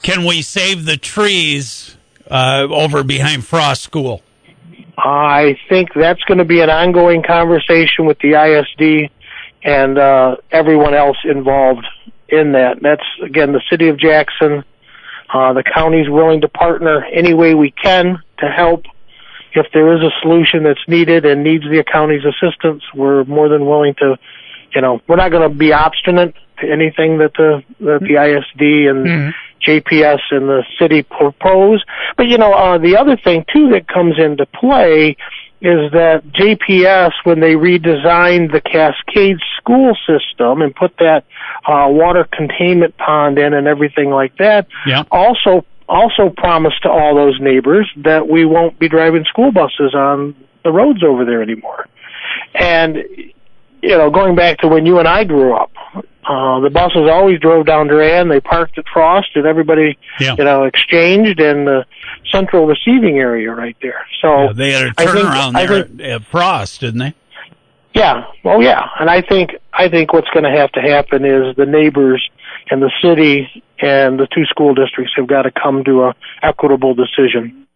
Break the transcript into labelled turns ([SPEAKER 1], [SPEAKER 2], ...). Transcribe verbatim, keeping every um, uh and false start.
[SPEAKER 1] can we save the trees uh, over behind Frost School?
[SPEAKER 2] I think that's going to be an ongoing conversation with the I S D and uh, everyone else involved in that. That's, again, the city of Jackson. Uh, the county's willing to partner any way we can to help. If there is a solution that's needed and needs the county's assistance, we're more than willing to, you know, we're not going to be obstinate to anything that the, that the I S D and mm-hmm. J P S and the city propose. But, you know, uh, the other thing, too, that comes into play is that J P S, when they redesigned the Cascade school system and put that uh, water containment pond in and everything like that,
[SPEAKER 1] yeah.
[SPEAKER 2] also also promised to all those neighbors that we won't be driving school buses on the roads over there anymore. And, you know, going back to when you and I grew up, uh, the buses always drove down Duran, they parked at Frost, and everybody,
[SPEAKER 1] yeah.
[SPEAKER 2] you know, exchanged in the central receiving area right there. So
[SPEAKER 1] yeah, they had a turnaround there think, at Frost, didn't they?
[SPEAKER 2] Yeah. Oh, yeah. And I think I think what's going to have to happen is the neighbors and the city and the two school districts have got to come to a equitable decision.